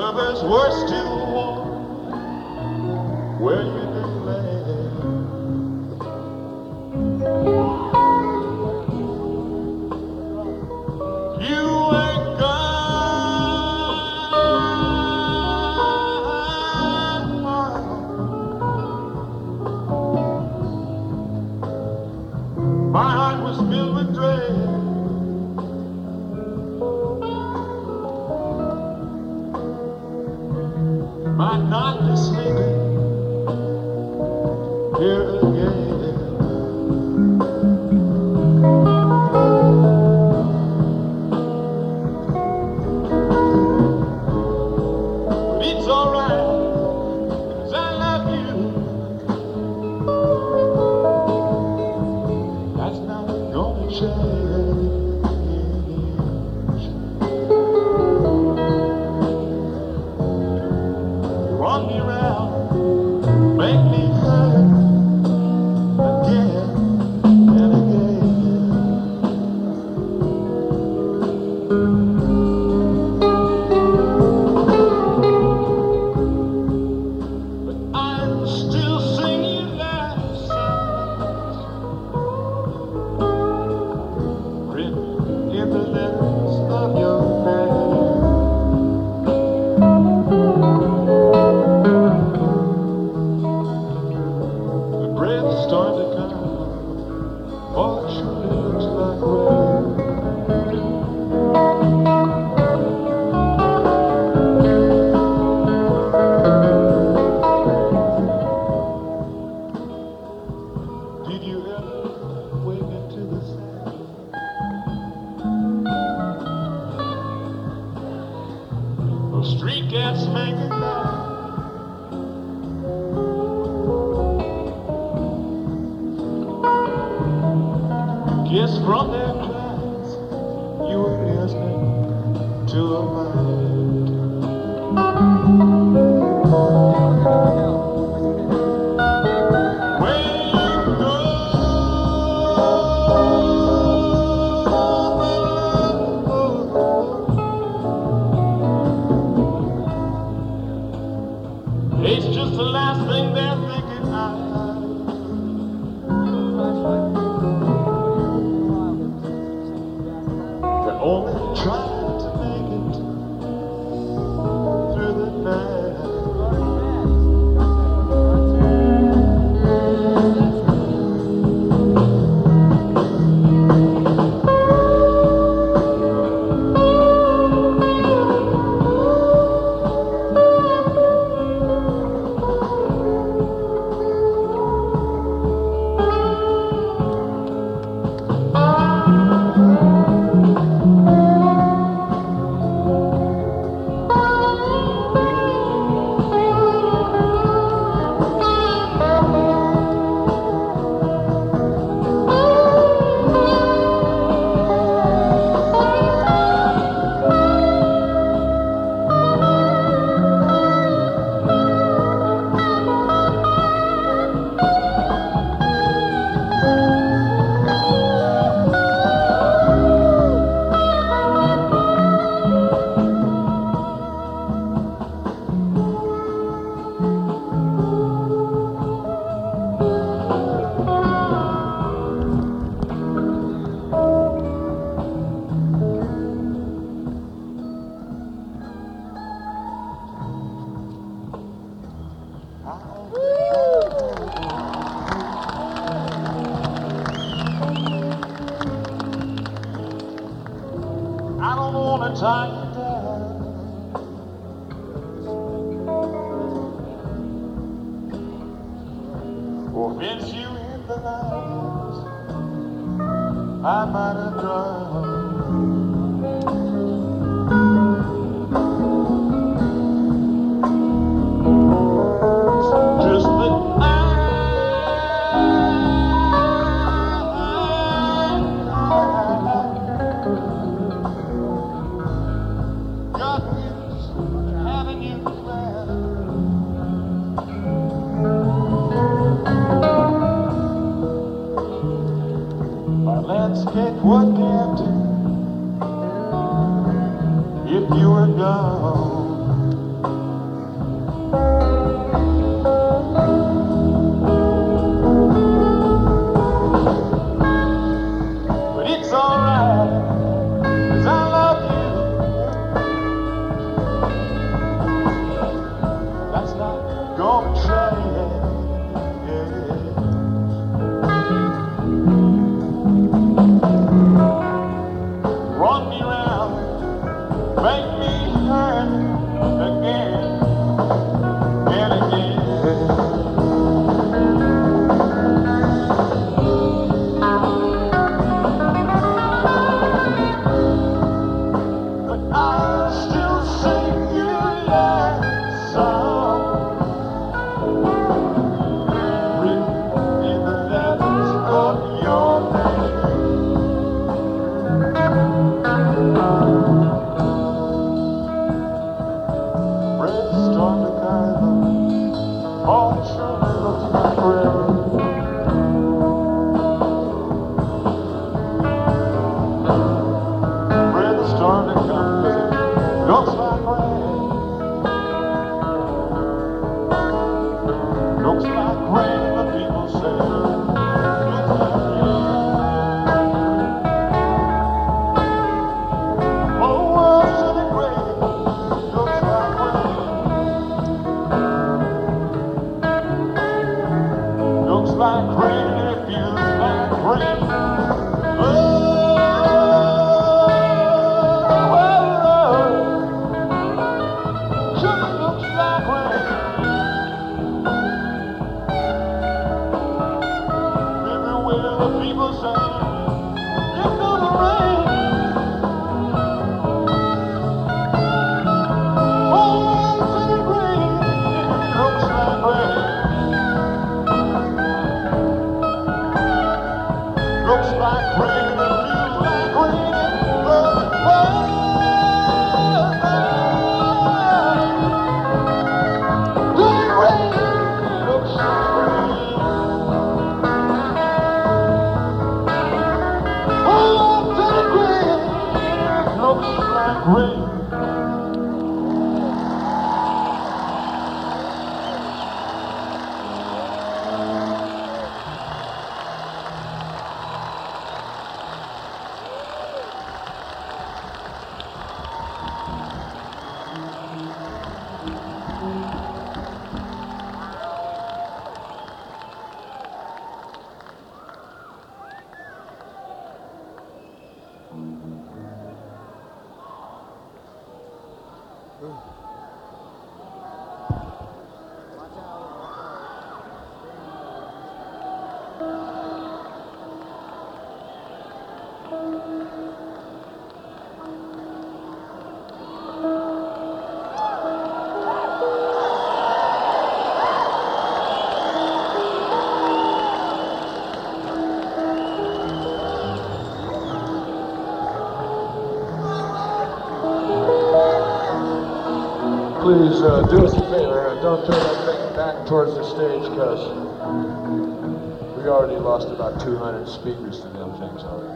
weather's worse still warm where you can lay. You ain't gone far. My heart was filled with dread. My night is sleeping here again. But it's alright, 'cause I love you. That's not gonna change. Run me round, make me hurt again and again. But I'm still singing love songs written in the letters of your name. Breath's starting to come, oh, it surely looks like rain. Did you ever wake into the sound of street cats making loud? Kiss from their clouds, you were listening to a mind. Where you go, it's just the last thing they're thinking of. Only trying to make it through the night. I don't wanna tie you down, or fence you in the lines I might have drawn. Just that got used to having you around. My landscape would be empty if you were gone. feels like rain. Oh, sure looks like rain. Everywhere the people say, it's gonna rain. Looks like rain and feels like rain. Oh, like rain. Looks like rain. Oh, like rain. Looks like rain. Please do us a favor, don't turn that thing back towards the stage, because we already lost about 200 speakers to them things already.